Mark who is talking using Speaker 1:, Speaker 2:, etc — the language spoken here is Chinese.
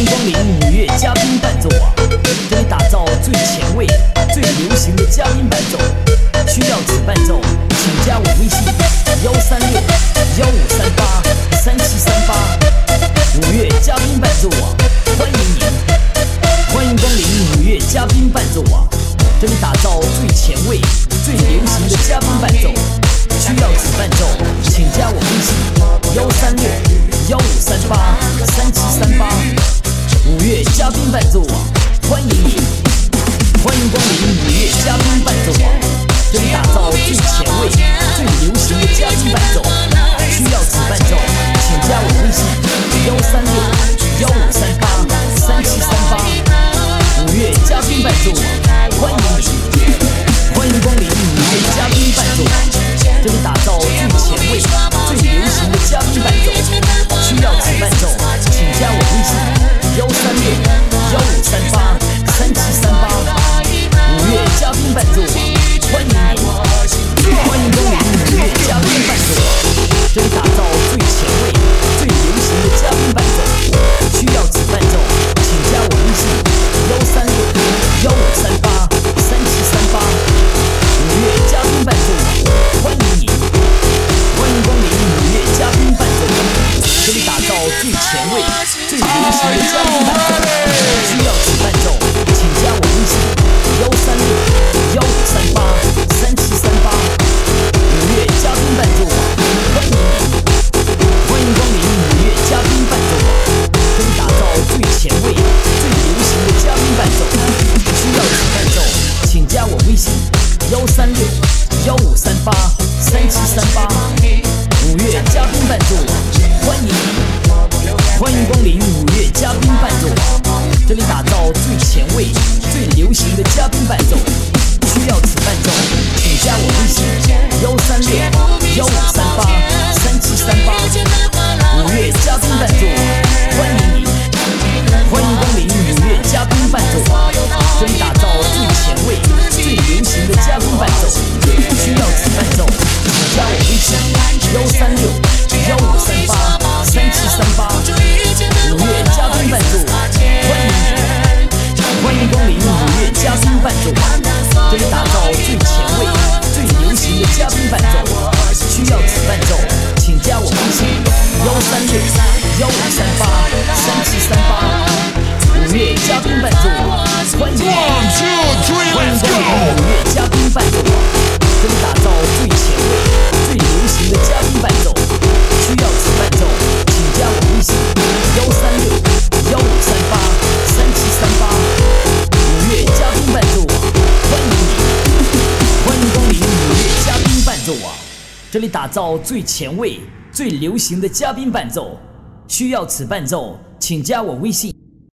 Speaker 1: 迎光临五月嘉宾伴奏网，这里打造最前卫、最流行的嘉宾伴奏。需要此伴奏，请加我微信136-1538-3738。五月嘉宾伴奏网，欢迎您！欢迎光临五月嘉宾伴奏网，这里打造最前卫、最流行的嘉宾伴奏。需要此伴奏，请加我微信136-1538-3738。五月嘉宾伴奏网，欢迎您！欢迎光临五月嘉宾伴奏网，这里打造最前卫、最流行的嘉宾伴奏。需要此伴奏，请加我微信136-1538-3738。五月嘉宾伴奏网，欢迎您！欢迎光临五月嘉宾伴奏网，这里打造最前卫、最流行的嘉宾伴奏。需要此伴奏，请加我微信136-1538-3738。五月嘉宾伴奏网，欢迎您！欢迎光临五月嘉宾伴奏网，这里打造最前卫、最流行的嘉宾伴奏。需要此伴奏，请加我微信136-1538-3738。五月嘉宾伴奏网，欢迎您！欢迎光临五月嘉宾伴奏网，这里打造最前卫、最流行的嘉宾伴奏。需要此伴奏，请加我微信136-1538-3738。五月嘉宾伴奏网，欢迎您！欢迎光临五月嘉宾伴奏网，这里打造最前卫、最流行的嘉宾伴奏。需要此伴奏，请加我微信136-1538-3738。五月嘉宾伴奏网，欢迎您！欢迎光临五月嘉宾伴奏网，这里打造最前卫、最流行的嘉宾伴奏。需要此伴奏，请加我微信136-1538-3738。五月嘉宾伴奏网，欢迎您！欢迎光临五月嘉宾伴奏网，这里打造最前卫、最流行的嘉宾伴奏。需要此伴奏，请加我微信136-1538-3738。五月嘉宾伴奏网，欢迎您！欢迎光临五月嘉宾伴奏网，这里打造最前卫、最流行的嘉宾伴奏。需要此伴奏，请加我微信136-1538-3738。五月嘉宾伴奏网，欢迎您！欢迎光临五月嘉宾伴奏网，这里打造最前卫、最流行的嘉宾伴奏。需要此伴奏，请加我微信136-1538-3738。五月嘉宾伴奏网，欢迎您！欢迎光临五月嘉宾伴奏网，这里打造最前卫、最流行的嘉宾伴奏。需要此伴奏，请加我微信